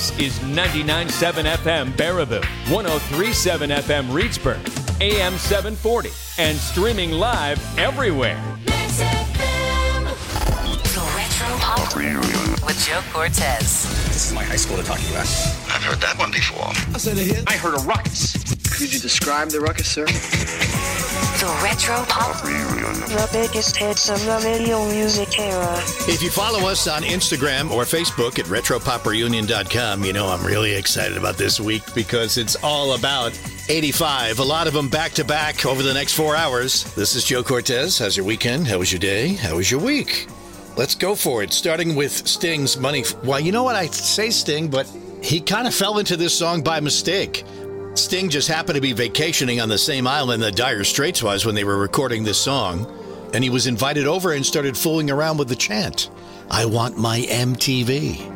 This is 99.7 FM Baraboo, 103.7 FM Reedsburg, AM 740, and streaming live everywhere. The Retro Pop Reunion with Joe Cortez. This is my high school they're talking about. I've heard that one before. I said a hit. I heard a ruckus. Could you describe the ruckus, sir? The Retro Pop Reunion. The biggest hits of the video music era. If you follow us on Instagram or Facebook at RetroPopReunion.com, you know I'm really excited about this week because it's all about 85. A lot of them back-to-back over the next 4 hours. This is Joe Cortez. How's your weekend? How was your day? How was your week? Let's go for it, starting with Sting's Money. Well, you know what? I say Sting, but he kind of fell into this song by mistake. Sting just happened to be vacationing on the same island that Dire Straits was when they were recording this song, and he was invited over and started fooling around with the chant, "I want my MTV."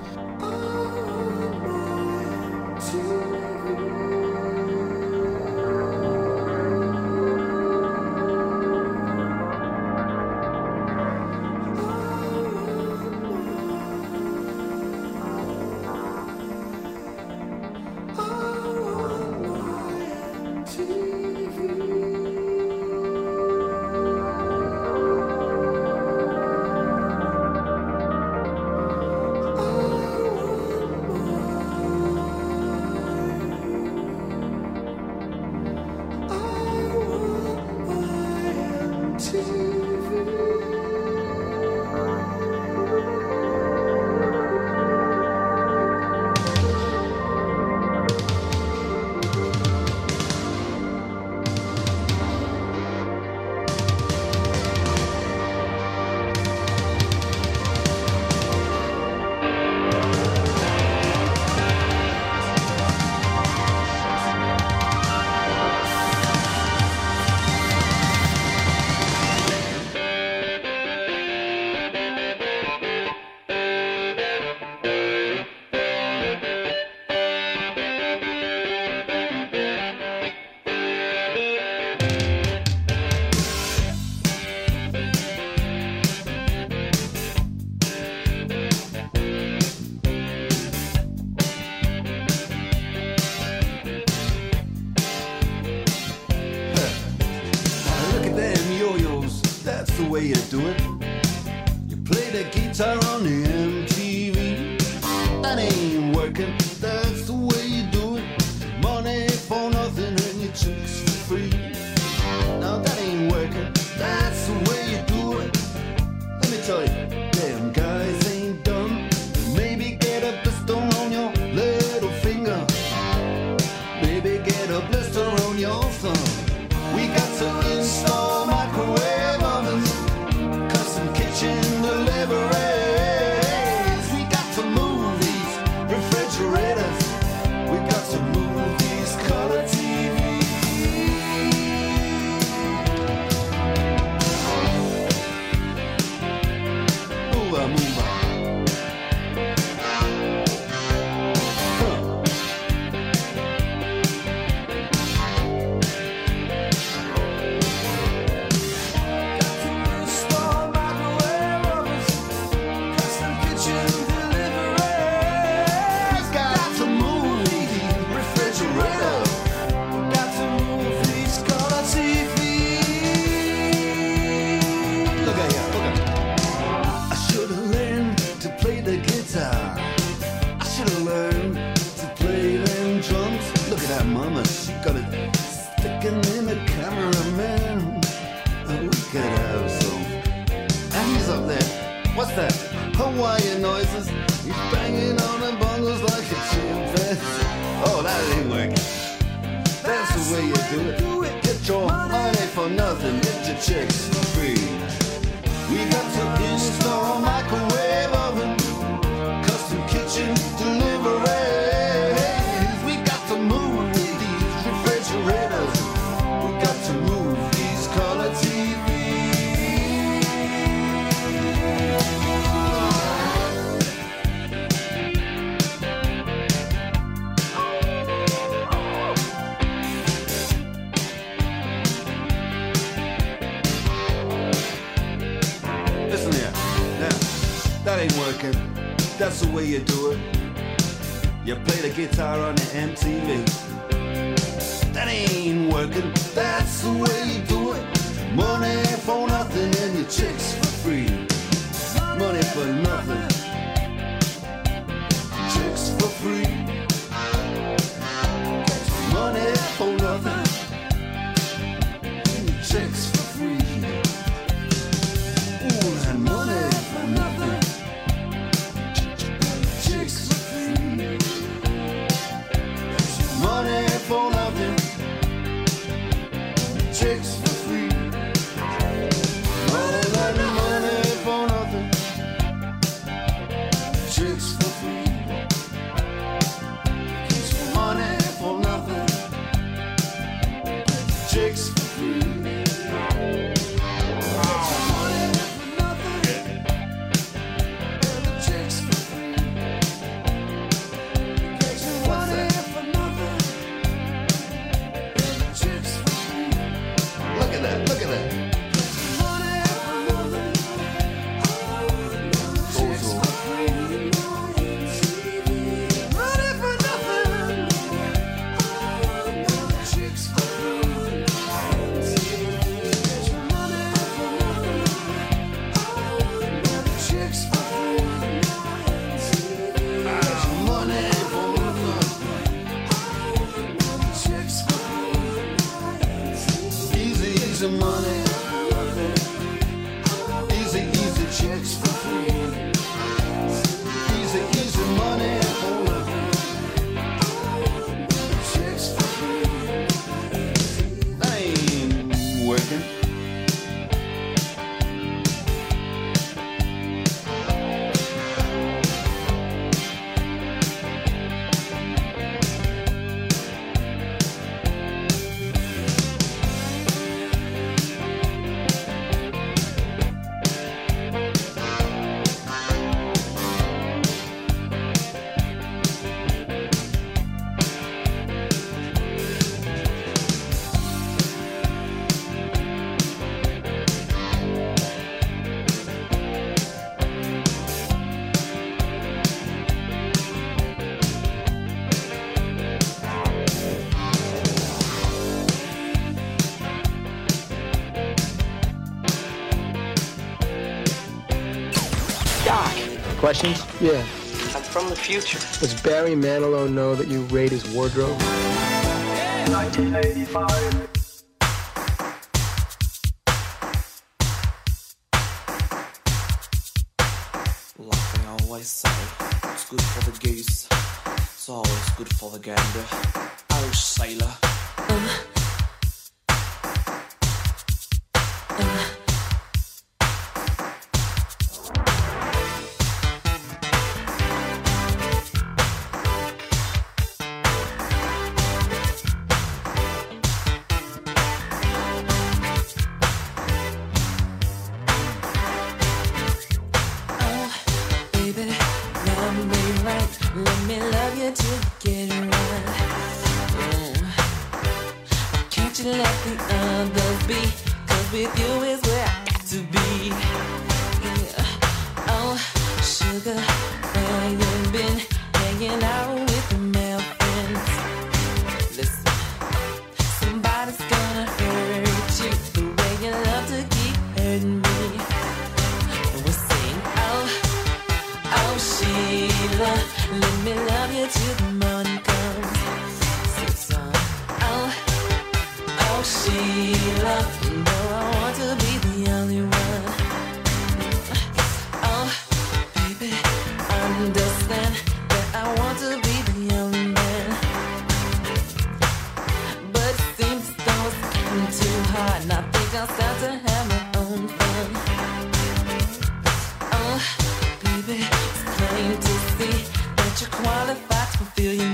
That ain't working. That's the way you do it. You play the guitar on the MTV. That ain't working, that's the way you do it. Money for nothing and your chicks for free. Money for nothing, chicks for free. Money for nothing, and your chicks for free. Ooh, and money for nothing, chicks for free. Money for nothing, chicks for free. Money for nothing, chicks for free. Money for nothing, chicks for free. Look at that. Questions? Yeah. I'm from the future. Does Barry Manilow know that you raid his wardrobe? 1985. Like they always say, it's good for the goose, it's always good for the gander. Oh, sailor. Plain to see that you're qualified to fulfill your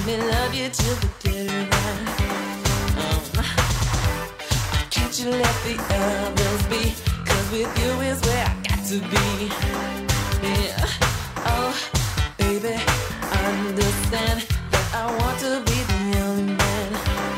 Let me love you till the dead of night. Can't you let the others be? 'Cause with you is where I got to be. Yeah. Oh, baby, understand that I want to be the only man.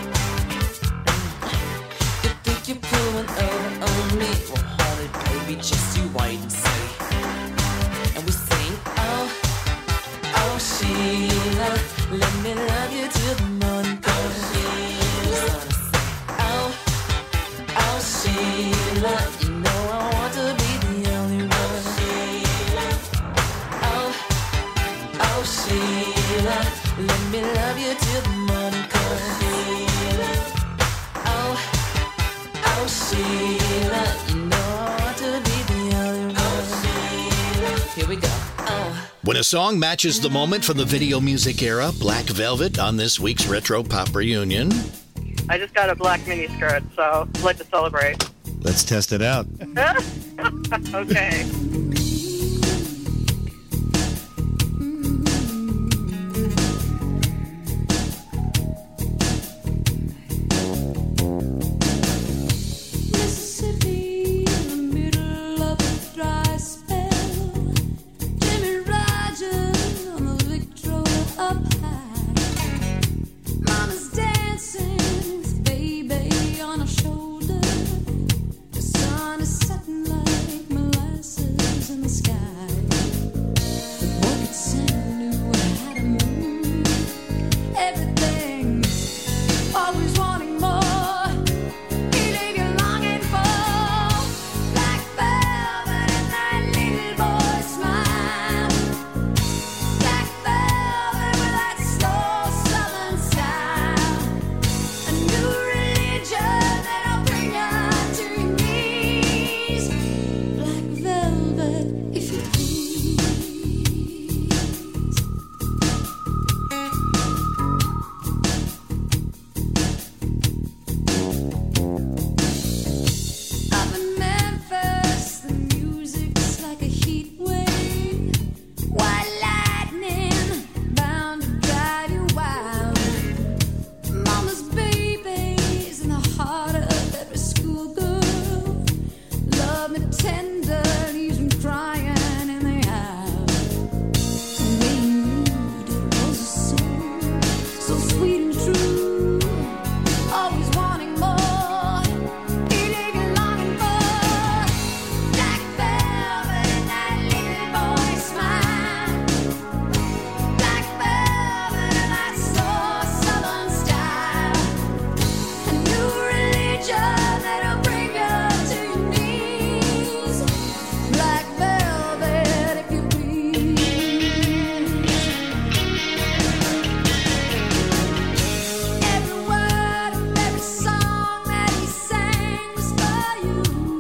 You think you're pulling over on me? Well, honey, baby, just you wait and see. And we sing, oh, oh, Sheila, let me love you till the morning comes. Sheila, oh, oh, Sheila, you know I want to be the only one. Sheila, oh, oh, Sheila, let me love you till the morning comes. Sheila, oh, oh, Sheila, you know I want to be the only one. Sheila, here we go. When a song matches the moment from the video music era, Black Velvet on this week's Retro Pop Reunion. I just got a black mini skirt, so I'd like to celebrate. Let's test it out. Okay. Mississippi in the middle of a dry spell. Jimmy Rogers on the Victrola up high. Mama's dancing with baby on her shoulder. The sun is setting like molasses in the sky. The boy Santa knew how to move everything, always wanting more. He leave you longing for black velvet and that little boy smile. Black velvet with that slow southern style. A new religion that'll bring you to your knees. Black velvet, if you please. Up in Memphis, the music's like a heat wave. White lightning bound to drive you wild. Mama's baby's in the heart of every schoolgirl. Love me tender, leaves me crying in the aisle. The way you did was a song, so sweet and true. Always wanting more. He leave you longing for black velvet and that little boy smile. Black velvet and that slow southern style. A new religion that'll bring you to your knees. Black velvet, if you please. Every word of every song that he sang was for you.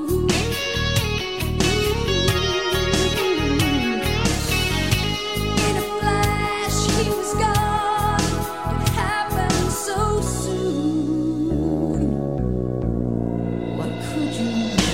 In a flash, he was gone. It happened so soon. What could you do?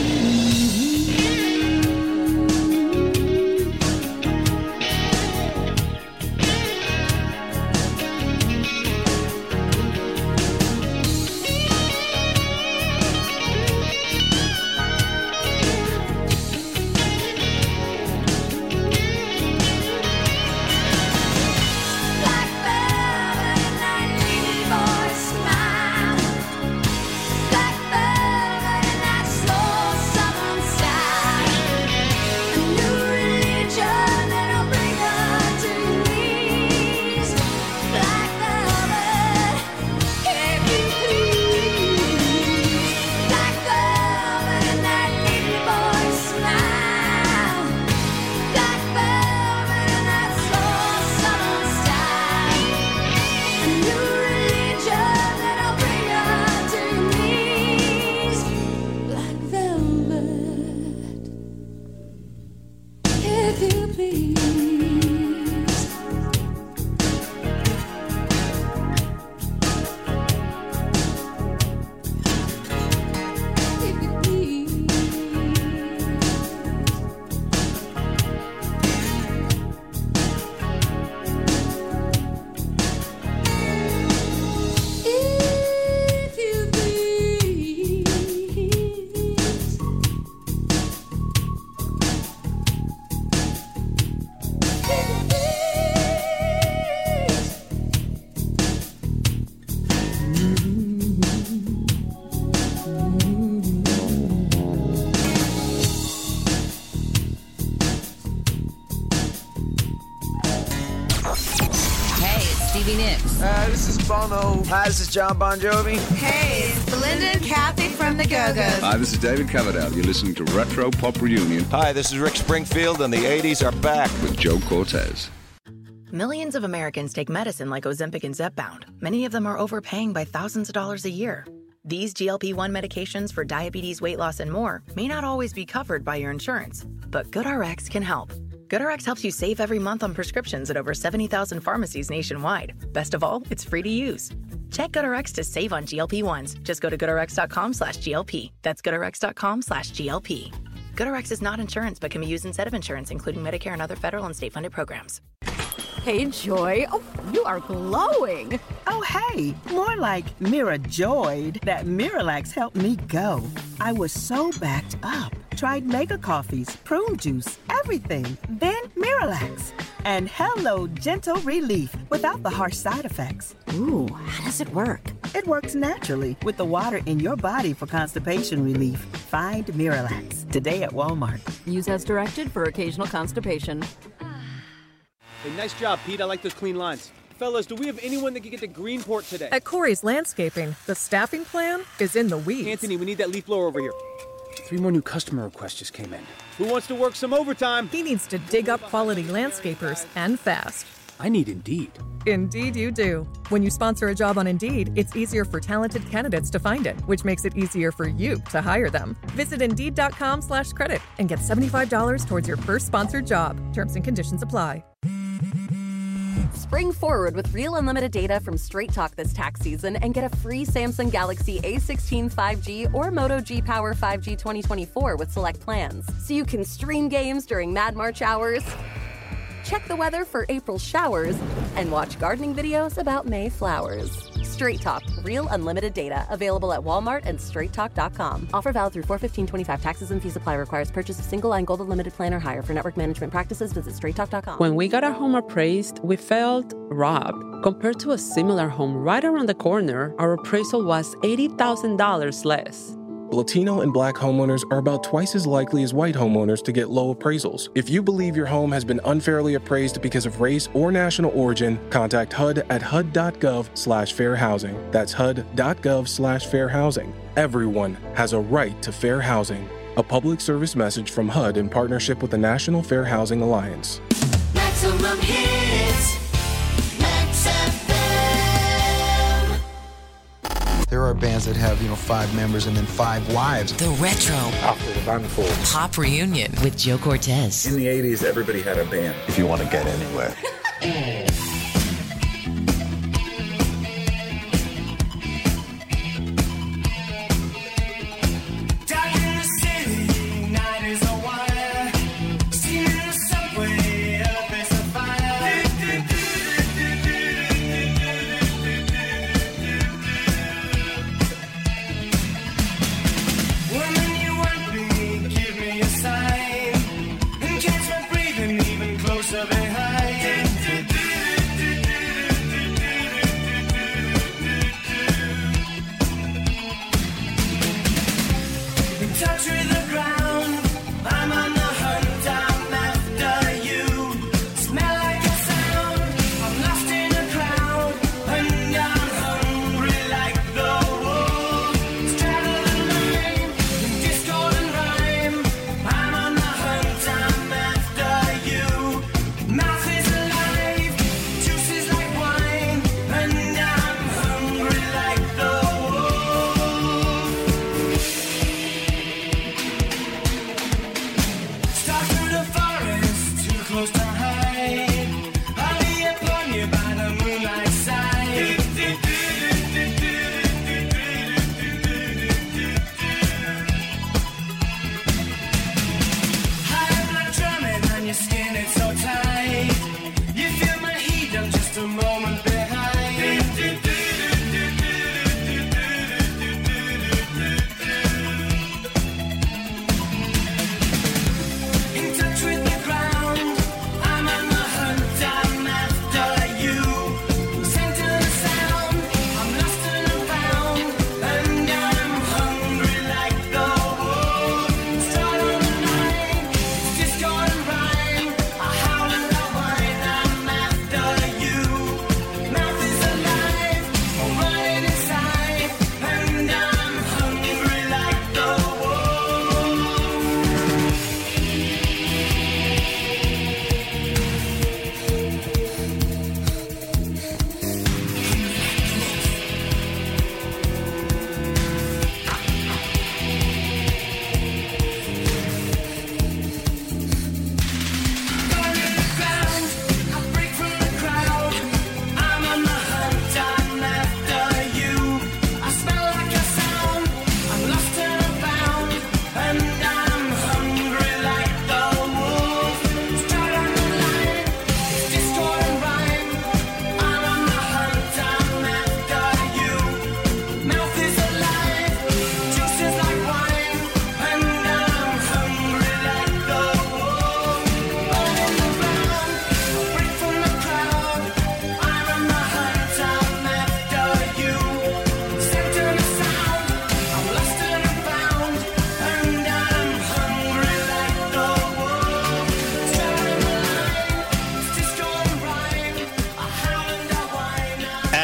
Black velvet and that little boy smile. Black velvet and that slow southern style. A new religion that'll bring you to your knees. Black velvet, if you please. Black velvet and that little boy smile. Black velvet and that slow southern style. A new religion that'll bring you to your knees. Black velvet, if you please. If you please. Stevie Nicks. This is Bono. Hi, this is John Bon Jovi. Hey, it's Belinda and Kathy from the Go-Go's. Hi, this is David Coverdale. You're listening to Retro Pop Reunion. Hi, this is Rick Springfield, and the 80s are back. With Joe Cortez. Millions of Americans take medicine like Ozempic and Zepbound. Many of them are overpaying by thousands of dollars a year. These GLP-1 medications for diabetes, weight loss, and more may not always be covered by your insurance, but GoodRx can help. GoodRx helps you save every month on prescriptions at over 70,000 pharmacies nationwide. Best of all, it's free to use. Check GoodRx to save on GLP-1s. Just go to GoodRx.com/GLP. That's GoodRx.com/GLP. GoodRx is not insurance, but can be used instead of insurance, including Medicare and other federal and state-funded programs. Hey, Joy. Oh, you are glowing. Oh, hey. More like Mirajoyed. That Miralax helped me go. I was so backed up. Tried mega coffees, prune juice, everything. Then Miralax. And hello, gentle relief without the harsh side effects. Ooh, how does it work? It works naturally with the water in your body for constipation relief. Find Miralax today at Walmart. Use as directed for occasional constipation. Hey, nice job, Pete. I like those clean lines. Fellas, do we have anyone that can get to Greenport today? At Corey's Landscaping, the staffing plan is in the weeds. Anthony, we need that leaf blower over here. 3 more new customer requests just came in. Who wants to work some overtime? He needs to dig up quality landscapers, and fast. I need Indeed. Indeed you do. When you sponsor a job on Indeed, it's easier for talented candidates to find it, which makes it easier for you to hire them. Visit Indeed.com/credit and get $75 towards your first sponsored job. Terms and conditions apply. Spring forward with real unlimited data from Straight Talk this tax season and get a free Samsung Galaxy A16 5G or Moto G Power 5G 2024 with select plans. So you can stream games during Mad March hours, check the weather for April showers, and watch gardening videos about May flowers. Straight Talk, real unlimited data. Available at Walmart and straighttalk.com. Offer valid through 4/15/25. Taxes and fees apply. Requires purchase of single line Gold Unlimited plan or higher. For network management practices, visit straighttalk.com. When we got our home appraised, we felt robbed. Compared to a similar home right around the corner, our appraisal was $80,000 less. Latino and Black homeowners are about twice as likely as white homeowners to get low appraisals. If you believe your home has been unfairly appraised because of race or national origin, contact HUD at HUD.gov/fair housing. That's HUD.gov/fair housing. Everyone has a right to fair housing. A public service message from HUD in partnership with the National Fair Housing Alliance. Maximum hits. Max FM. There are bands that have, 5 members and then 5 wives. The Retro After the band falls. Pop Reunion with Joe Cortez. In the 80s, everybody had a band. If you want to get anywhere.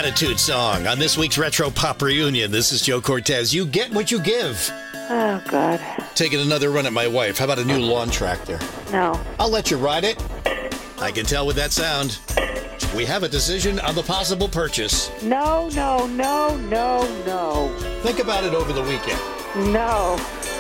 gratitude song on this week's Retro Pop Reunion. This is Joe Cortez. You get what you give. Oh, God. Taking another run at my wife. How about a new lawn tractor? No. I'll let you ride it. I can tell with that sound. We have a decision on the possible purchase. No. Think about it over the weekend. No.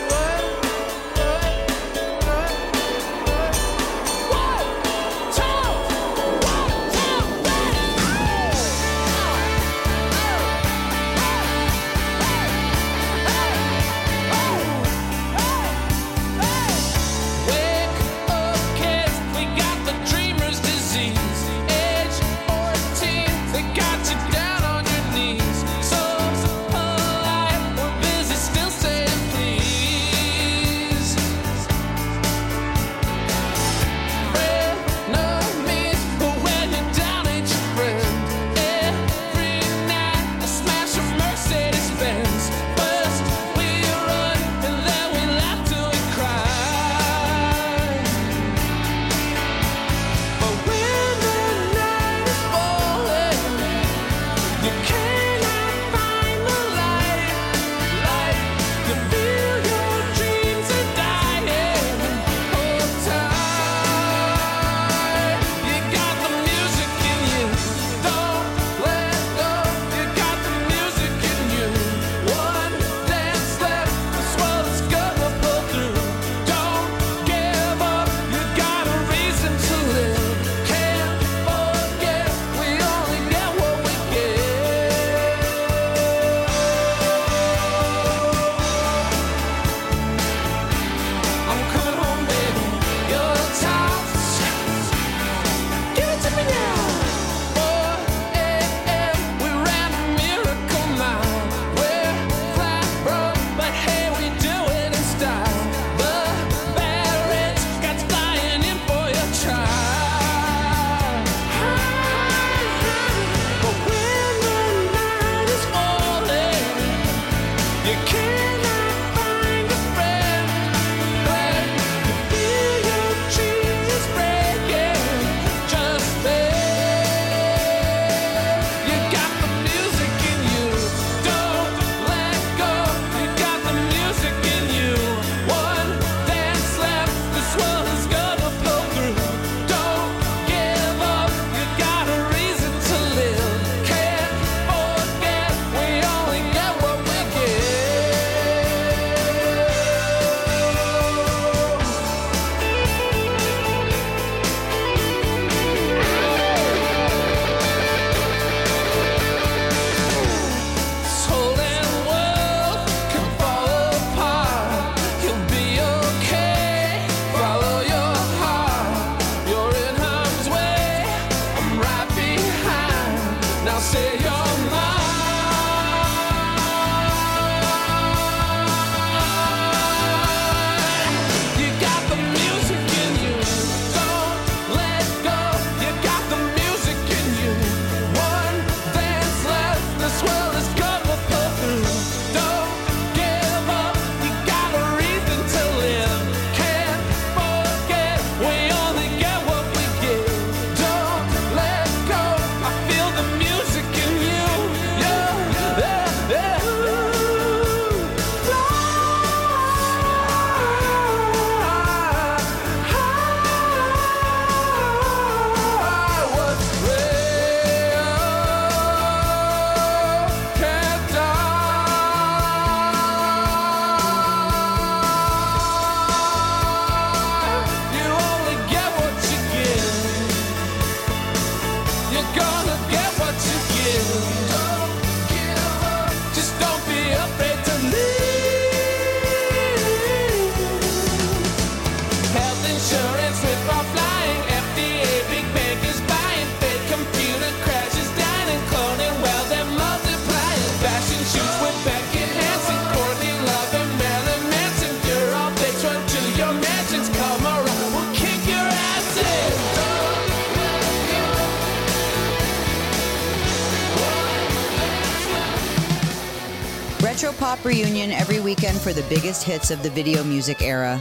Retro Pop Reunion every weekend for the biggest hits of the video music era.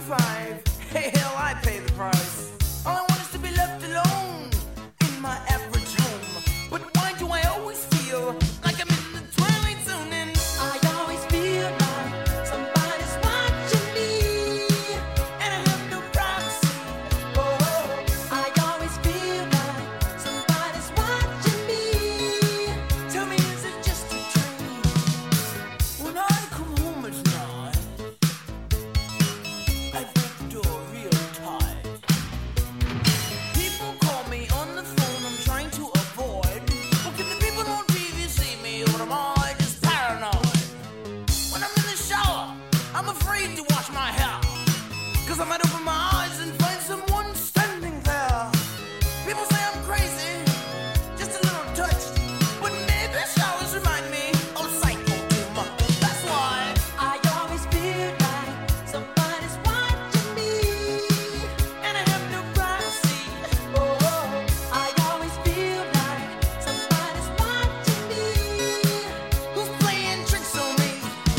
5. Hey, hell, I pay the price. All I want is to be left alone in my average home. But why do I always feel like I'm in the twilight zone? And I always feel like somebody's watching me, and I have no privacy. Oh, I always feel like somebody's watching me. Tell me, is it just a dream? When I come home at night, I break the door real tight. People call me on the phone, I'm trying to avoid. Well, can the people on TV see me, or am I just paranoid? When I'm in the shower, I'm afraid to wash my hair, 'cause I might open my eyes and find someone standing there. People say I'm crazy, just a little touched, but maybe showers remind me of psycho too much. That's why I always feel like somebody's watching me, and I have no privacy. Oh, I always feel like somebody's watching me. Who's playing tricks on me?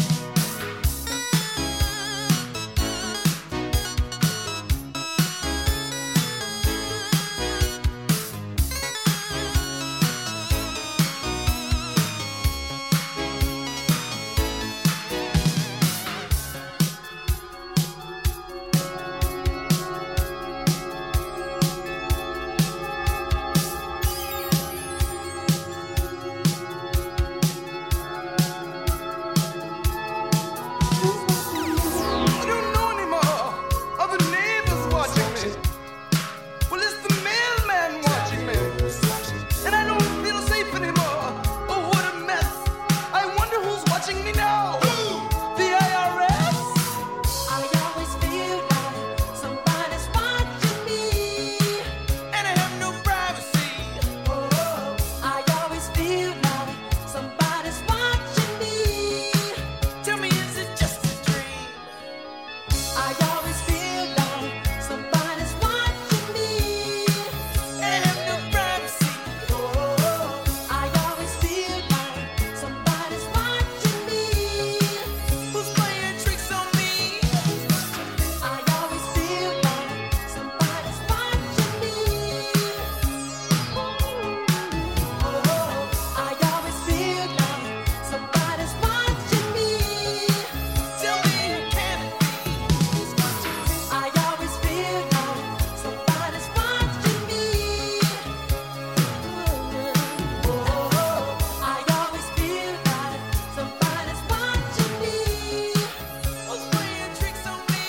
I don't know anymore. Are the neighbors watching me? Well, it's the mailman watching me. And I don't feel safe anymore. Oh, what a mess. I wonder who's watching me now. The IRS? I always feel like somebody's watching me, and I have no privacy. Oh, I always feel like somebody's watching me. Tell me, is it just a dream? I always feel like somebody's watching me, and I have no privacy. Oh, I always feel like somebody's watching me. Who's playing tricks on me? I always feel like somebody's watching me. Oh, I always feel like somebody's watching me. Tell me, can it be? I always feel like somebody's watching me. Oh, I always feel like somebody's watching me. Who's playing tricks on me?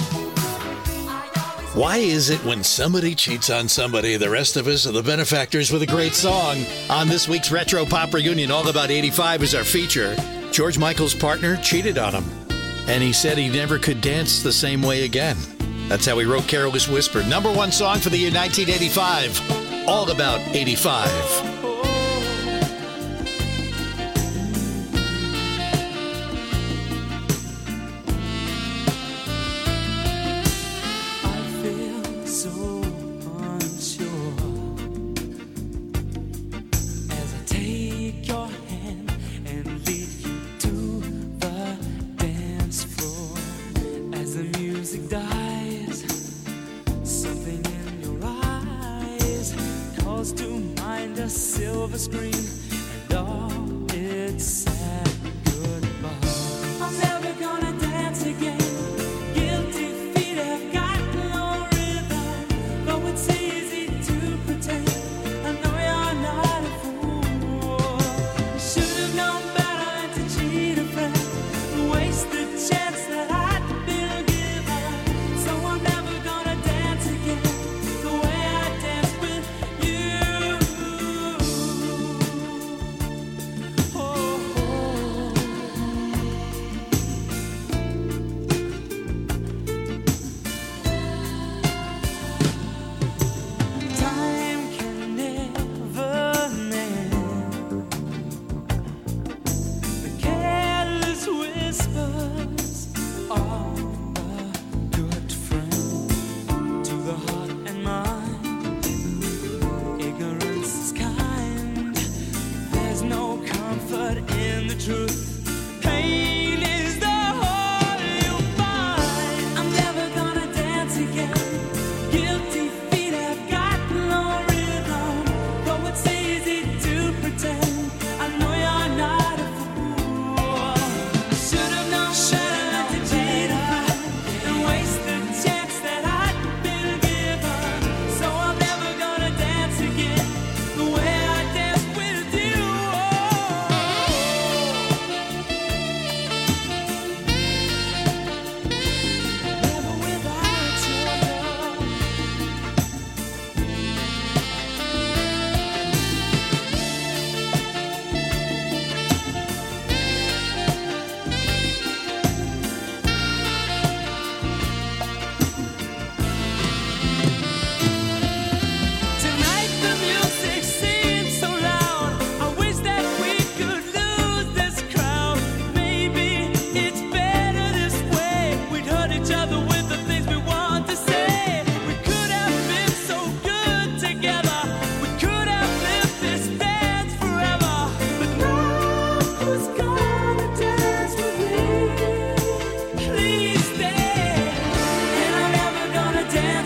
Why is it when somebody cheats on somebody, the rest of us are the benefactors with a great song? On this week's Retro Pop Reunion, All About 85 is our feature. George Michael's partner cheated on him, and he said he never could dance the same way again. That's how he wrote Careless Whisper. Number one song for the year 1985, All About 85. I feel so unsure as I take your hand and lead you to the dance floor. As the music dies, something in your eyes calls to mind a silver screen and all its sad goodbye. I'm never gonna dance again. Guilty feet have got no rhythm, though it's easy to pretend. I know you're not a fool. You should have known better than to cheat a friend, waste the chance that I'd been given. So I'm never gonna dance again the way I danced with you.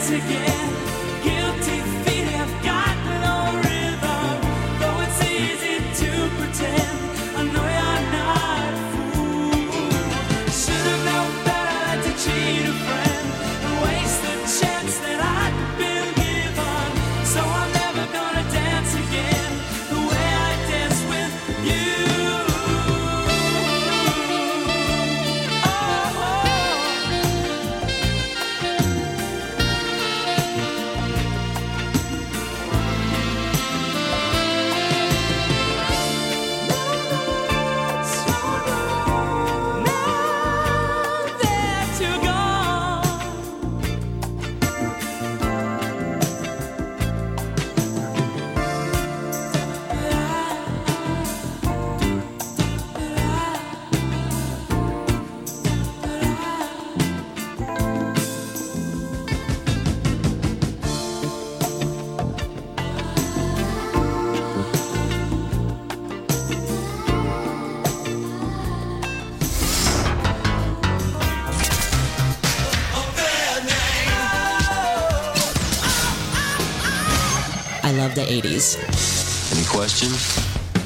dance again. Guilty feet have got no rhythm, though it's easy to pretend. I know you're not a fool. Should've known better than to cheat a friend and waste the chance that I'd been given. So I'm never gonna dance again the way I dance with you. I love the 80s. Any questions?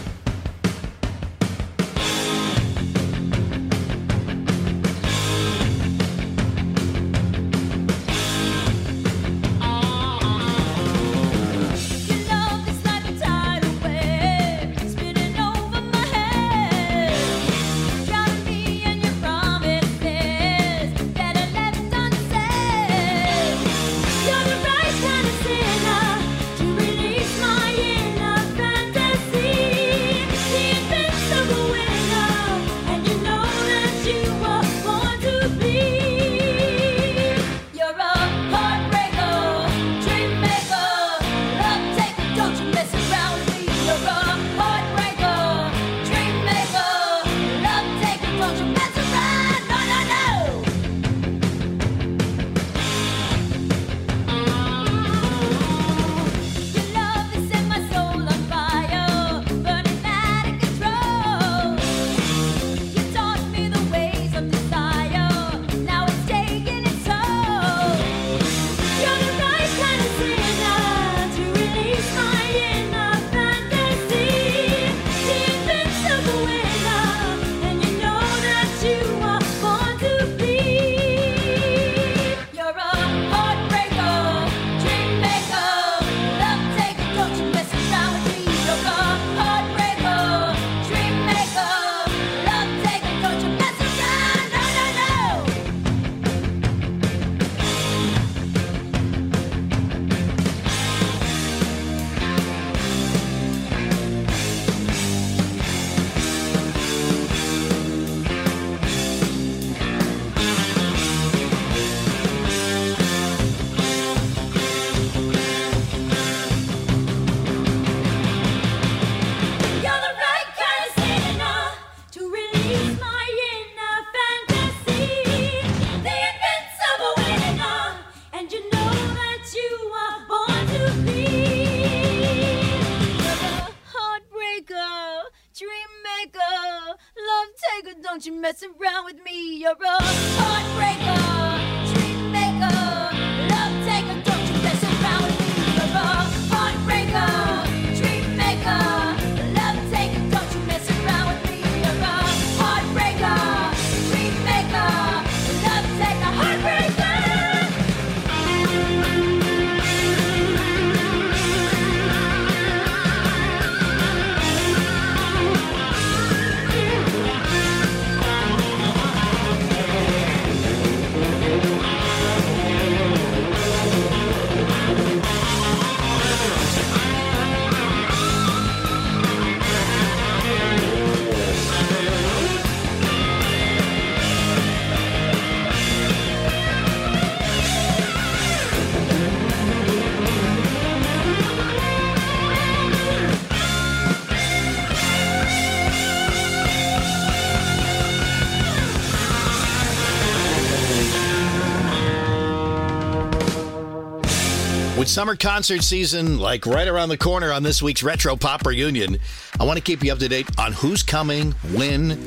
Don't you mess around with me, you're a heartbreaker, dream maker, love taker. Don't you mess around with me, you're a heartbreaker, dream maker, love taker. Don't you mess around with me, you're a heartbreaker, dream maker, love taker, heartbreaker. With summer concert season like right around the corner on this week's Retro Pop Reunion, I want to keep you up to date on who's coming, when,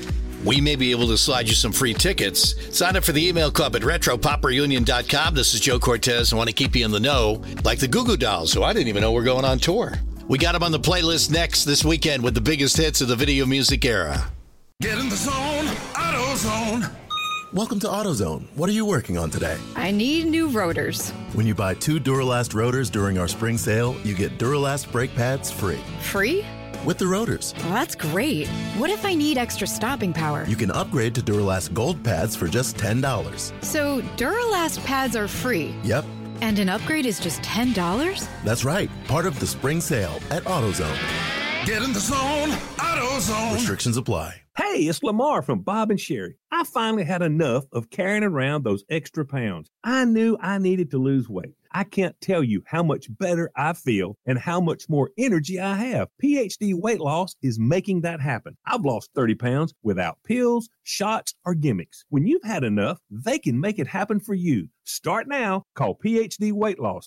we may be able to slide you some free tickets. Sign up for the email club at RetroPopReunion.com. This is Joe Cortez. I want to keep you in the know, like the Goo Goo Dolls, who I didn't even know were going on tour. We got them on the playlist next this weekend with the biggest hits of the video music era. Get in the zone, AutoZone. Welcome to AutoZone. What are you working on today? I need new rotors. When you buy 2 Duralast rotors during our spring sale, you get Duralast brake pads free. Free? With the rotors. Well, that's great. What if I need extra stopping power? You can upgrade to Duralast Gold pads for just $10. So Duralast pads are free? Yep. And an upgrade is just $10? That's right. Part of the spring sale at AutoZone. Get in the zone, AutoZone. Restrictions apply. Hey, it's Lamar from Bob and Sherry. I finally had enough of carrying around those extra pounds. I knew I needed to lose weight. I can't tell you how much better I feel and how much more energy I have. PhD Weight Loss is making that happen. I've lost 30 pounds without pills, shots, or gimmicks. When you've had enough, they can make it happen for you. Start now. Call PhD Weight Loss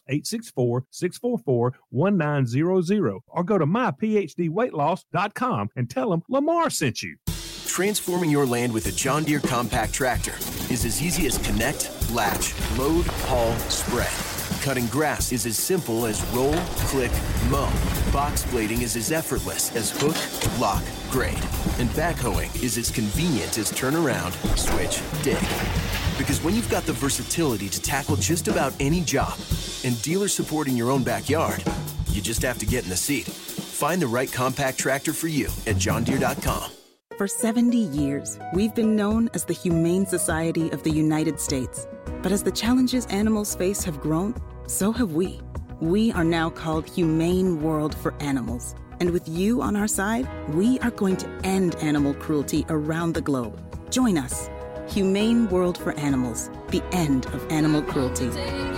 864-644-1900 or go to myphdweightloss.com and tell them Lamar sent you. Transforming your land with a John Deere compact tractor is as easy as connect, latch, load, haul, spread. Cutting grass is as simple as roll, click, mow. Box blading is as effortless as hook, lock, grade. And backhoeing is as convenient as turn around, switch, dig. Because when you've got the versatility to tackle just about any job and dealer support in your own backyard, you just have to get in the seat. Find the right compact tractor for you at johndeere.com. For 70 years, we've been known as the Humane Society of the United States. But as the challenges animals face have grown, so have we. We are now called Humane World for Animals. And with you on our side, we are going to end animal cruelty around the globe. Join us. Humane World for Animals. The end of animal cruelty.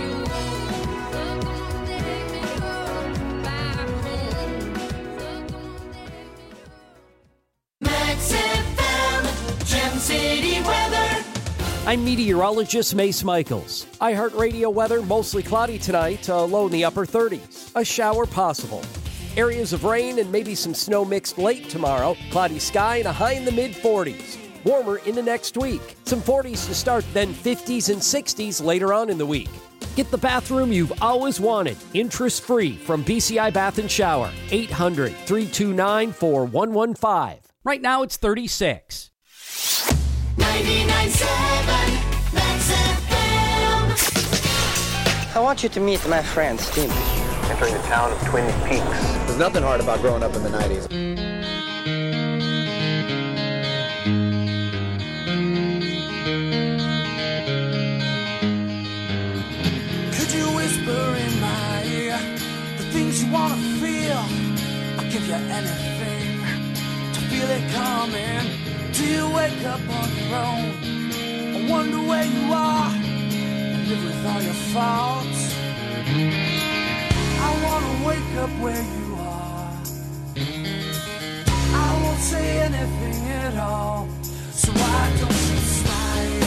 I'm meteorologist Mace Michaels. iHeartRadio weather, mostly cloudy tonight, low in the upper 30s. A shower possible. Areas of rain and maybe some snow mixed late tomorrow. Cloudy sky and a high in the mid-40s. Warmer into next week. Some 40s to start, then 50s and 60s later on in the week. Get the bathroom you've always wanted, interest-free from BCI Bath and Shower. 800-329-4115. Right now it's 36. 99.7 Max FM. I want you to meet my friend, Steve. Entering the town of Twin Peaks. There's nothing hard about growing up in the 90s. Could you whisper in my ear the things you want to feel? I'll give you anything to feel it coming. Do you wake up on your own and wonder where you are and live with all your faults? I wanna wake up where you are. I won't say anything at all, so why don't you smile?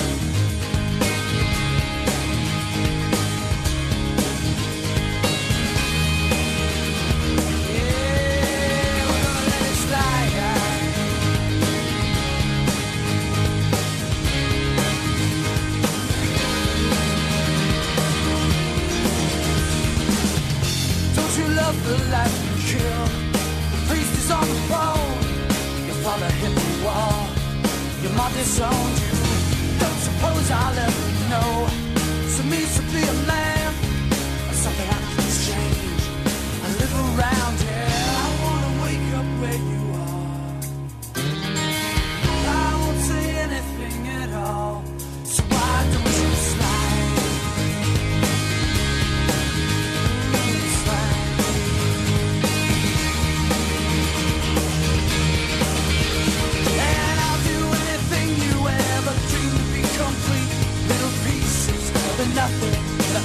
Yeah, we're gonna let it slide. You love the life you kill. The priest is on the phone. Your father hit the wall. Your mom disowned you. Don't suppose I'll ever know. So means to be a man, or something I can exchange. I live around here. I wanna wake up where you are. I won't say anything at all. So why don't you slide? Nothing that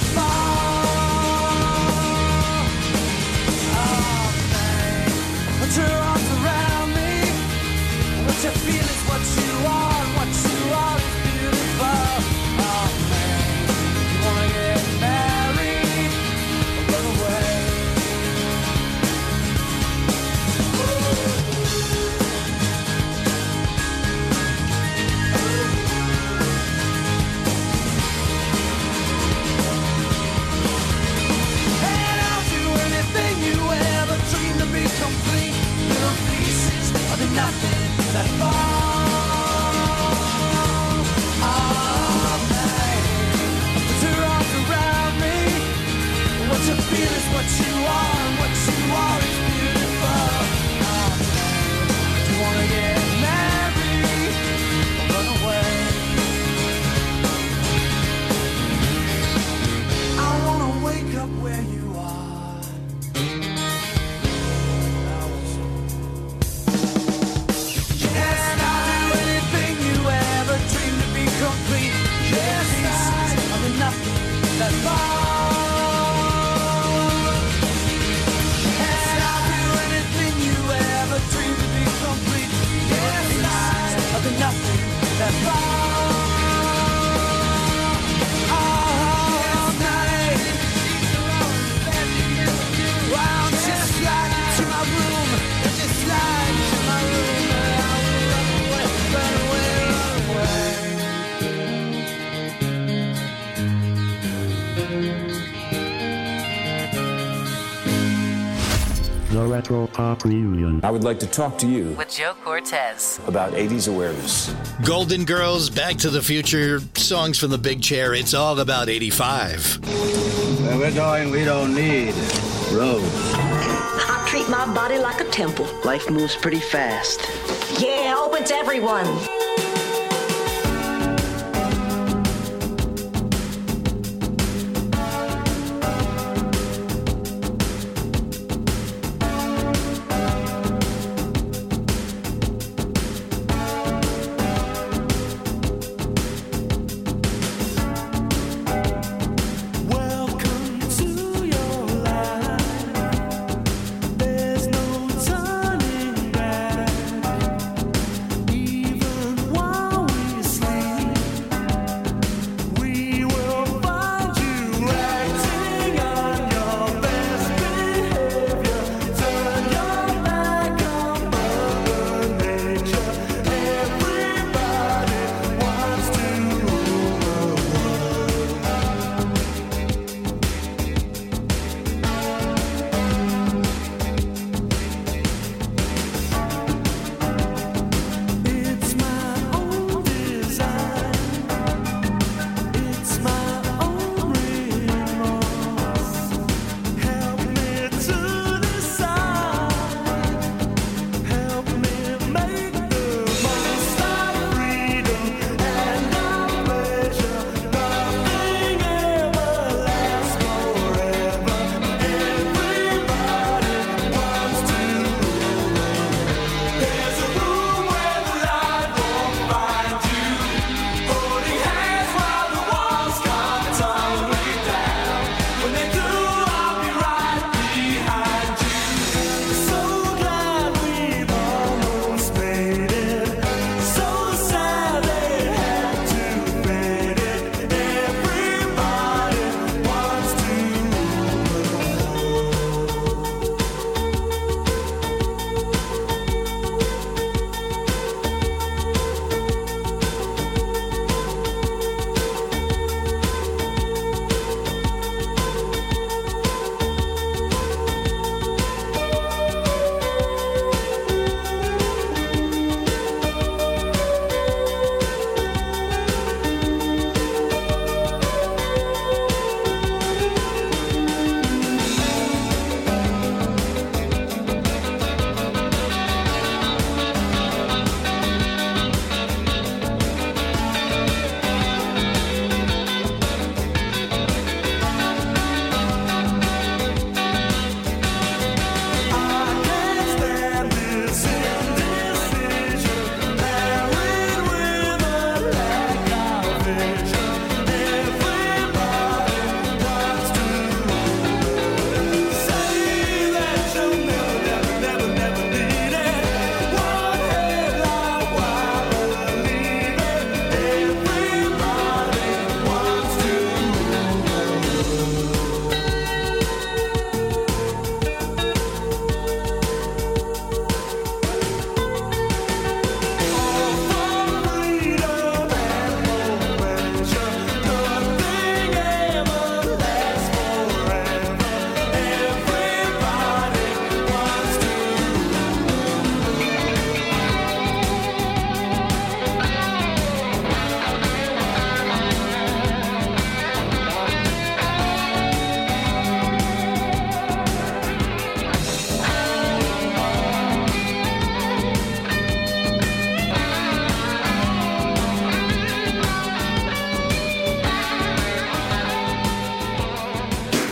where you are. Yes, I'll do anything you ever dreamed to be complete. Yes, I'll be nothing that far. Yes, I'll do anything you ever dreamed to be complete. Yes, I'll be nothing that far. The Retro Pop Reunion. I would like to talk to you with Joe Cortez about 80s awareness. Golden Girls, Back to the Future, songs from the big chair. It's all about 85. Where we're going, we don't need roads. I treat my body like a temple. Life moves pretty fast. Yeah, open to everyone. There's no turning back, even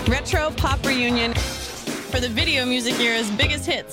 Retro Pop Reunion for the video music era's biggest hits.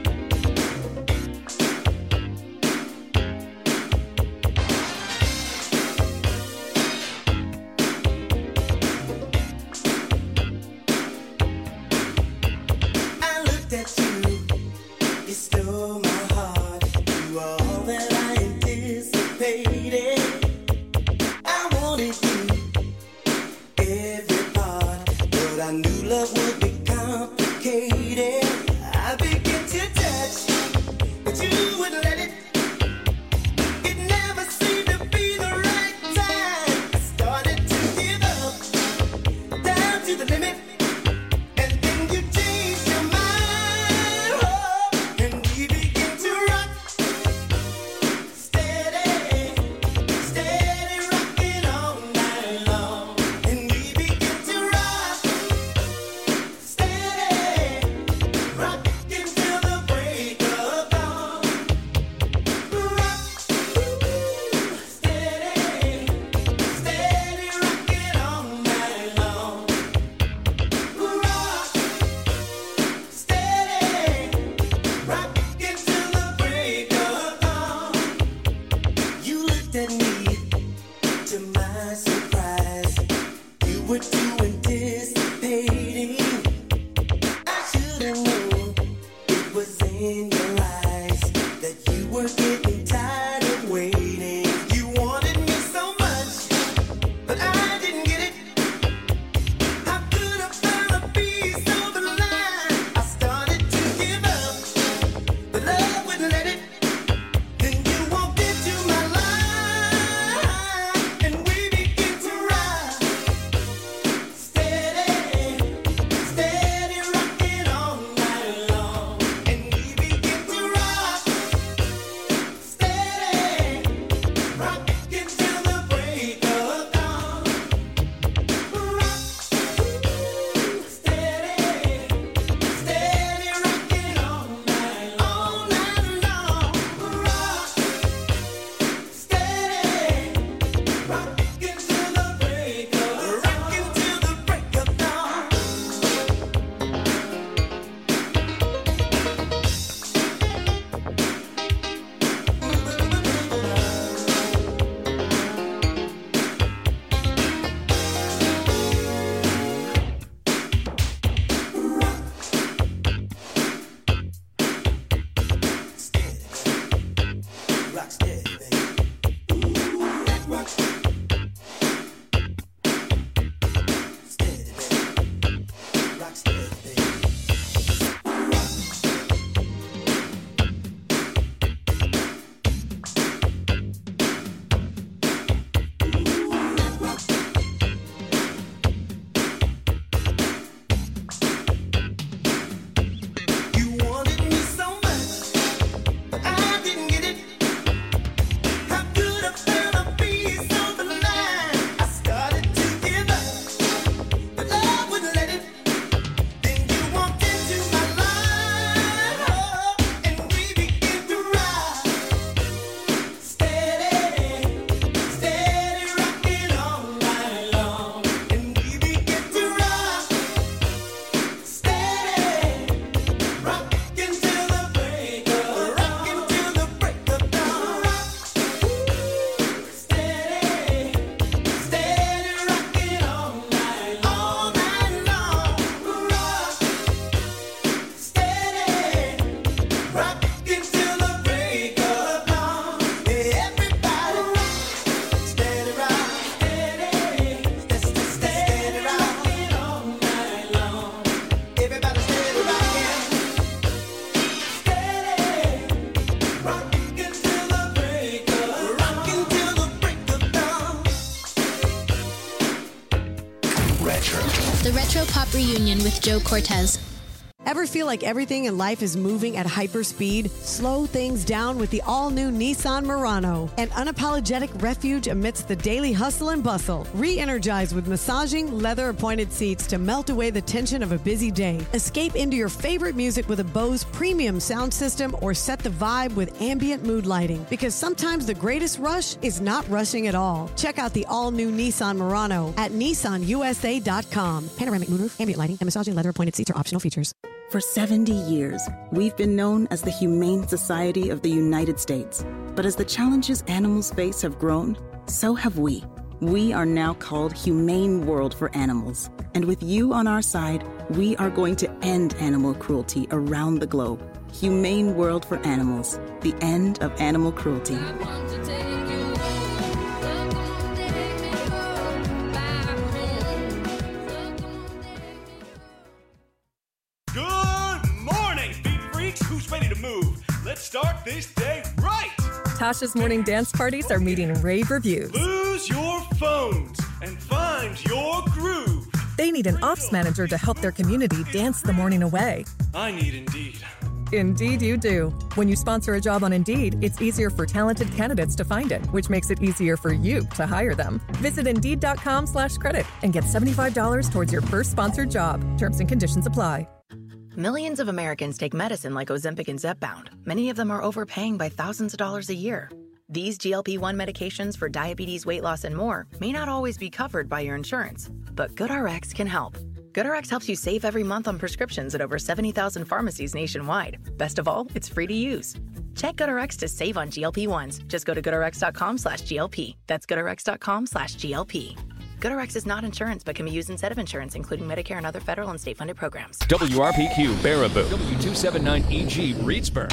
I looked at you, you stole my heart. You were all that I anticipated. I wanted you, every part, but I knew love would be complicated. I began to touch, but you wouldn't let it. It never seemed to be the right time. I started to give up, down to the limit. And then you changed your mind, oh, and we began to rock. Steady, steady rocking all night long. And we began to rock. Steady, rocking till the break of dawn. Rock, steady, steady rocking all night long. Rock, steady, rocking till the break of dawn. You looked at me, to my surprise. You were too anticipating. I should have known it was in your eyes that you were getting tired of waiting. You wanted me so much, but I didn't get it. How could I find a piece of the line? I started to give up, but love wouldn't let it. Then you walked into my life, and we began to ride. Steady, steady rocking all night long, and we began to rock. Steady, rocking till the break of dawn. Rock, steady, steady rocking all night long. Rock, steady, rocking till the break of dawn. Rock steady, baby. Rock steady, baby. Rock steady, baby. You wanted me so much, but I didn't get it. How could I find a piece of the line? I started to give up, but love wouldn't let it. Then you walked into my life, oh, and we began to ride. Steady, steady rocking all night long, and we began to rock. Steady, rocking till the break of dawn. Steady, steady rocking all night long. Rock, steady, rocking till the break of dawn. Everybody rock, steady rock, steady rocking all night long. Everybody steady rocking, steady rocking till the break of dawn. The Retro Pop Reunion with Joe Cortez. Ever feel like everything in life is moving at hyperspeed? Slow things down with the all-new Nissan Murano, an unapologetic refuge amidst the daily hustle and bustle. Re-energize with massaging, leather-appointed seats to melt away the tension of a busy day. Escape into your favorite music with a Bose premium sound system or set the vibe with ambient mood lighting, because sometimes the greatest rush is not rushing at all. Check out the all-new Nissan Murano at nissanusa.com. Panoramic moonroof, ambient lighting, and massaging leather-appointed seats are optional features. For 70 years, we've been known as the Humane Society of the United States. But as the challenges animals face have grown, so have we. We are now called Humane World for Animals. And with you on our side, we are going to end animal cruelty around the globe. Humane World for Animals, the end of animal cruelty. Good morning, beat freaks. Who's ready to move? Let's start this day right. Tasha's morning dance parties are meeting rave reviews. Lose your phones and find your groove. They need an ops manager to help their community dance the morning away. I need Indeed. Indeed you do. When you sponsor a job on Indeed, it's easier for talented candidates to find it, which makes it easier for you to hire them. Visit Indeed.com/credit and get $75 towards your first sponsored job. Terms and conditions apply. Millions of Americans take medicine like Ozempic and Zepbound. Many of them are overpaying by thousands of dollars a year. These GLP-1 medications for diabetes, weight loss, and more may not always be covered by your insurance, but GoodRx can help. GoodRx helps you save every month on prescriptions at over 70,000 pharmacies nationwide. Best of all, it's free to use. Check GoodRx to save on GLP-1s. Just go to GoodRx.com/GLP. That's GoodRx.com/GLP. GoodRx is not insurance, but can be used instead of insurance, including Medicare and other federal and state-funded programs. WRPQ, Baraboo. W279EG, Reedsburg.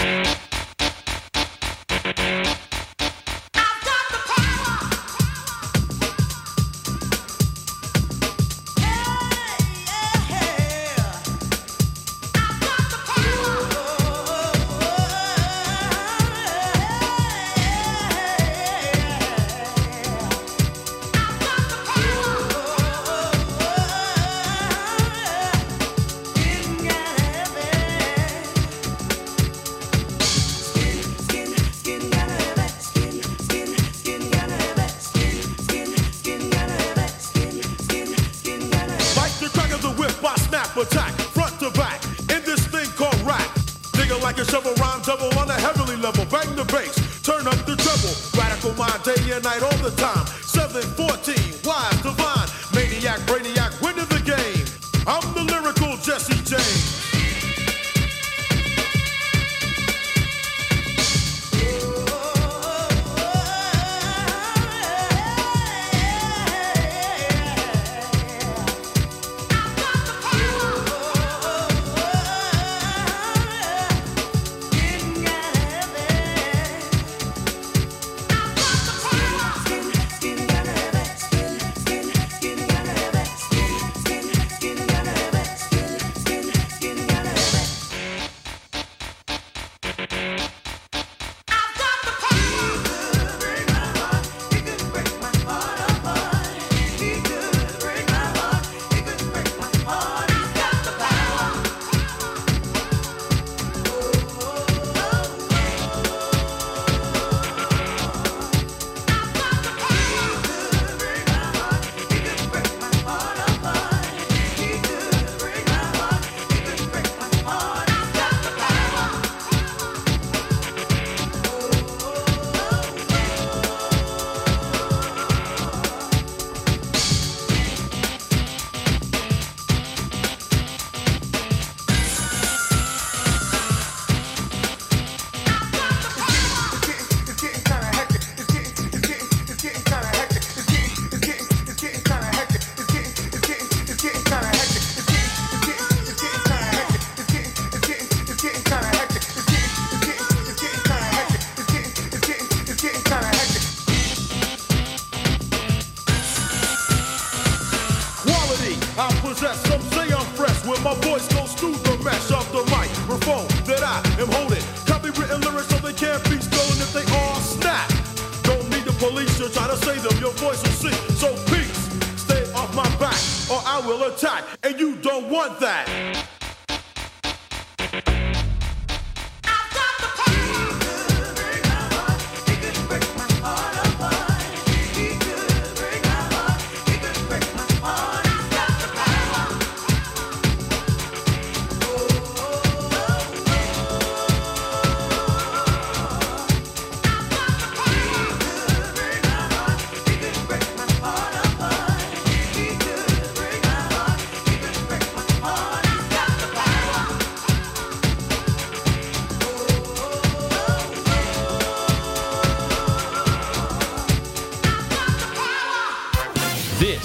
Attack, front to back, in this thing called rap. Nigga like a shovel, rhyme double on a heavenly level. Bang the bass, turn up the treble. Radical mind, day and night, all the time. 714, wise, divine, maniac, brainiac, winning the game. I'm the lyrical Jesse James.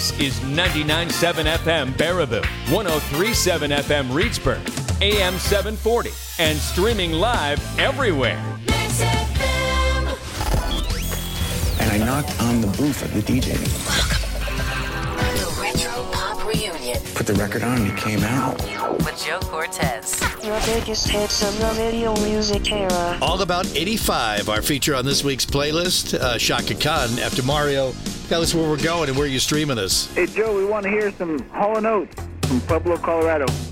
This is 99.7 FM Baraboo, 103.7 FM Reedsburg, AM 740, and streaming live everywhere. And I knocked on the booth of the DJ. The Retro Pop Reunion. Put the record on and it came out. With Joe Cortez. The biggest hits of the video music era. All About 85, our feature on this week's playlist. Shaka Khan, after Mario, tell us where we're going and where you're streaming us. Hey, Joe, we want to hear some Hall & Oates from Pueblo, Colorado.